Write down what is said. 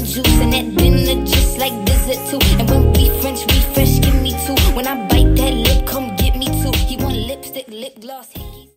juice and that dinner just like dessert too. And when we French refresh, give me two. When I bite that lip, come get me two. He want lipstick, lip gloss, hickeys.